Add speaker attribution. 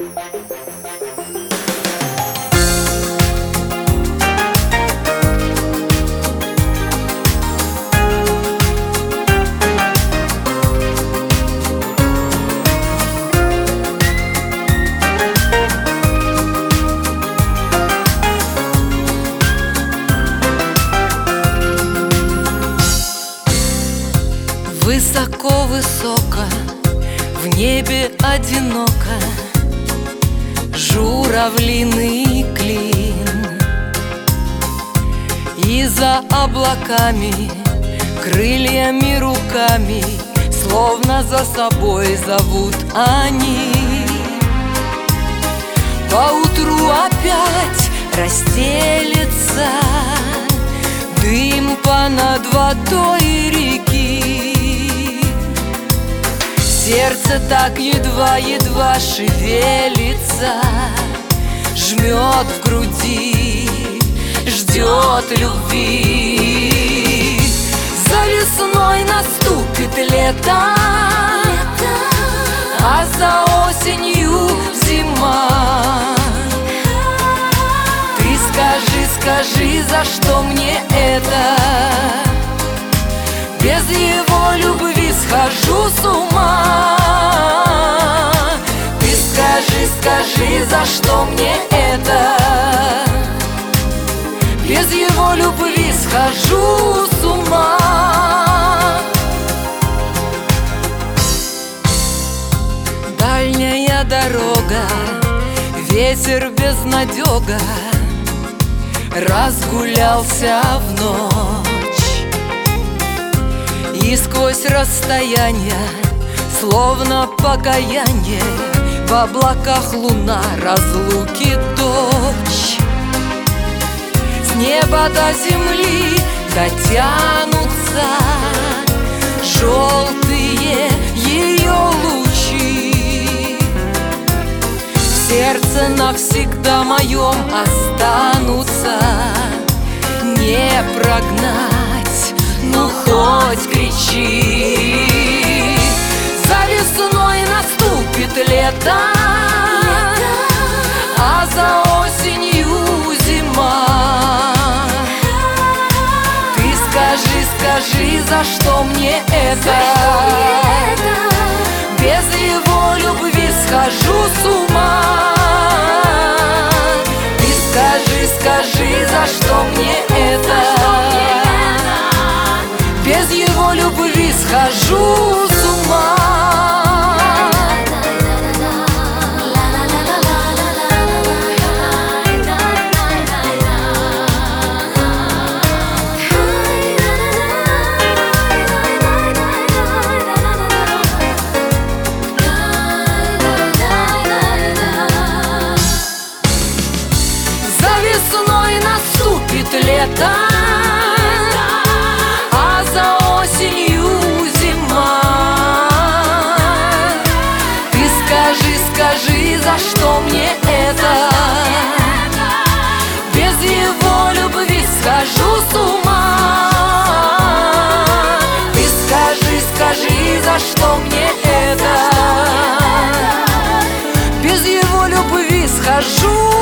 Speaker 1: Высоко-высоко в небе одиноко журавлиный клин, и за облаками крыльями, руками словно за собой зовут они. Поутру опять расстелется дым понад водой реки. Сердце так едва-едва шевелится, жмет в груди, ждет любви. За весной наступит лето, а за осенью зима. Ты скажи, скажи, за что мне это? Без его любви схожу с ума. Ты скажи, скажи, за что мне это? Без его любви схожу с ума. Дальняя дорога, ветер безнадега, разгулялся в ночь. И сквозь расстояние, словно покаяние, в облаках луна разлуки дочь. С неба до земли дотянутся желтые ее лучи. В сердце навсегда моем останутся, не прогнать, ну хоть кричи. За весной наступит лето, а за осенью зима. Ты скажи, скажи, за что мне это? Без его любви схожу с ума. Ты скажи, скажи, за что мне это? Без его любви схожу с ума. За весной наступит лето, скажи, за что мне это? Без его любви схожу с ума. Ты скажи, скажи, за что мне это? Без его любви схожу